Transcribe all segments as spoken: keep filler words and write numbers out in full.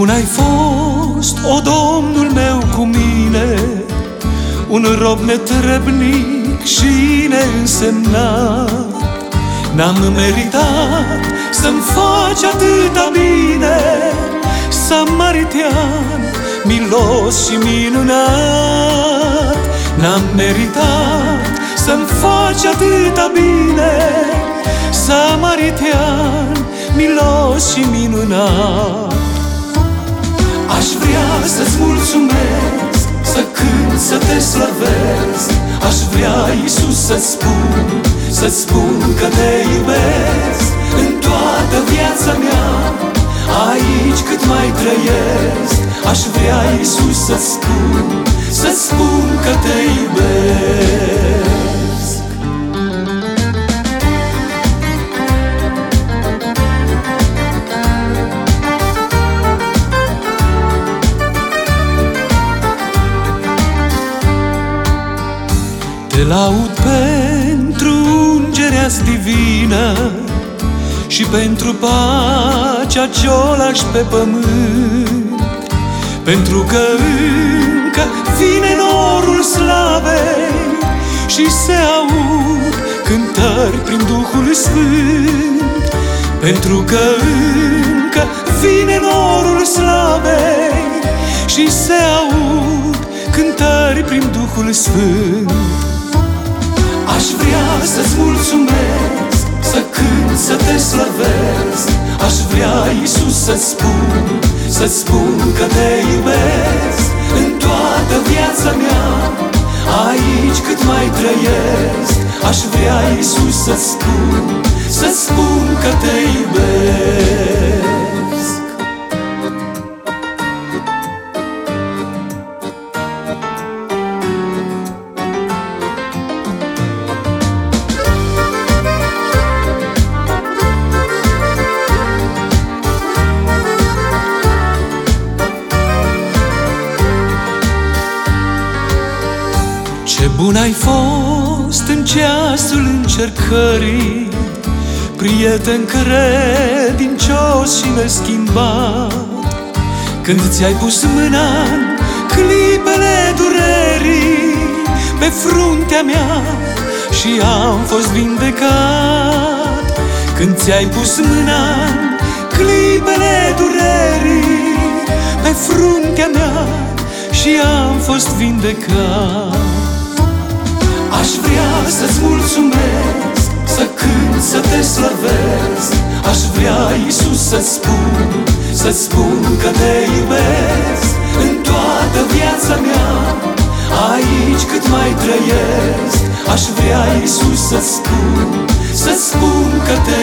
bun ai fost, o Domnul meu, cu mine, un rob netrebnic și neînsemnat. N-am meritat să-mi faci atâta bine, samaritean, milos și minunat. N-am meritat să-mi faci atâta bine, samaritean, milos și minunat. Aș vrea să-ți mulțumesc, să cânt, să te slăvesc. Aș vrea, Iisus, să-ți spun, să-ți spun că te iubesc. În toată viața mea, aici cât mai trăiesc, aș vrea, Iisus, să-ți spun, să-ți spun că te iubesc. Te laud pentru ungerea-s divină și pentru pacea ce-o lași pe pământ, pentru că încă vine norul slavei și se aud cântări prin Duhul Sfânt, pentru că încă vine norul slavei și se aud cântări prin Duhul Sfânt. Aș vrea să-ți mulțumesc, să cânt, să te slăvesc. Aș vrea, Iisus, să-ți spun, să-ți spun că te iubesc. În toată viața mea, aici cât mai trăiesc, aș vrea, Iisus, să-ți spun, să-ți spun că te iubesc. Ce bun ai fost în ceasul încercării, prieten credincios și neschimbat, când ți-ai pus mâna în clipele durerii pe fruntea mea și am fost vindecat. Când ți-ai pus mâna în clipele durerii pe fruntea mea și am fost vindecat. Aș vrea să-ți mulțumesc, să cânt, să te slăvesc. Aș vrea, Iisus, să-ți spun, să-ți spun că te iubesc. În toată viața mea, aici cât mai trăiesc, aș vrea, Iisus, să-ți spun, să-ți spun că te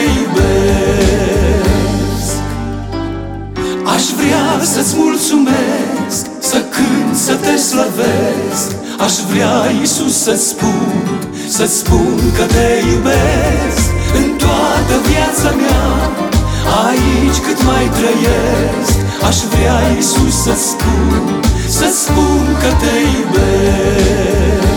iubesc. Aș vrea să-ți mulțumesc, să cânt, să te slăvesc. Aș vrea, Iisus, să-ți spun, să-ți spun că te iubesc. În toată viața mea, aici cât mai trăiesc, aș vrea, Iisus, să-ți spun, să-ți spun că te iubesc.